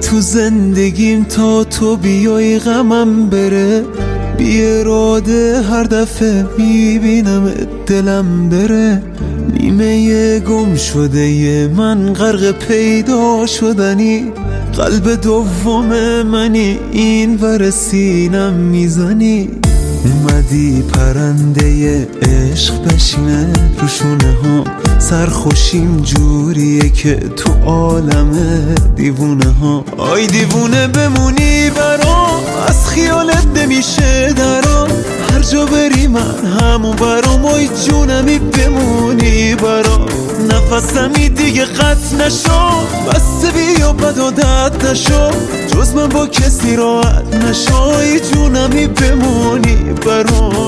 تو زندگیم تا تو بیای غمم بره، بی اراده هر دفعه میبینم دلم بره. نیمه گم شده ی من غرق پیدا شدنی، قلب دوم منی این ور سینم میزنی. اومدی پرنده عشق بشینه رو شونه ها، سرخوشیم جوریه که تو عالم دیوونه ها. آی دیوونه بمونی برام، از خیالت نمیشه درام، هر جا بری من همون برام. آی جونمی بمونی برام، نفسمی دیگه قطع نشو، بس بیا بد و درد نشو، جز من با کسی راحت نشو. آی جونمی بمونی برام.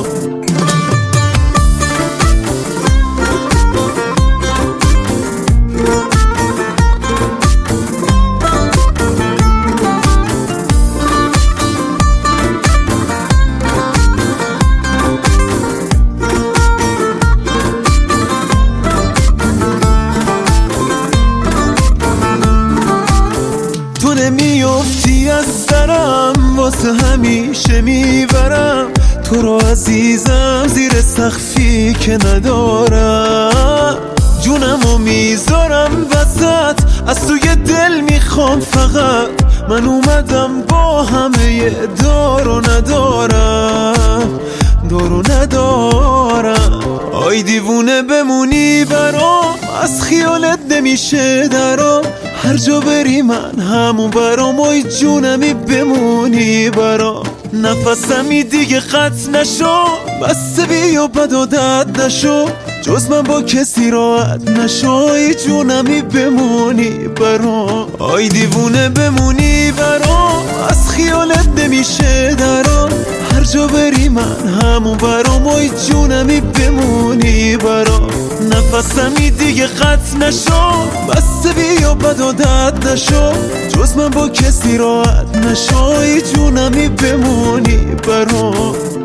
تو نمیافتی از درم، واسه همیشه میبرم تو رو عزیزم زیر سقفی که ندارم. جونمو میذارم وسط، از توی دل میخوام فقط، من اومدم با همه دار و ندارم، دار و ندارم. آی دیوونه بمونی برام، از خیالت نمیشه درام، هر جا بری من همون برام. آی جونمی بمونی برام، نفسمی دیگه قطع نشو، بس بیا بد و درد نشو، جز من با کسی راحت نشو. آی جونمی بمونی برام. آی دیوونه بمونی برام، از خیالت نمیشه درام، هر جا بری من همون برام. آی جونمی بمونی برام، نفسمی دیگه قطع نشو، بس بیا بد و درد نشو، جز من با کسی راحت نشو. آی جونمی بمونی برام.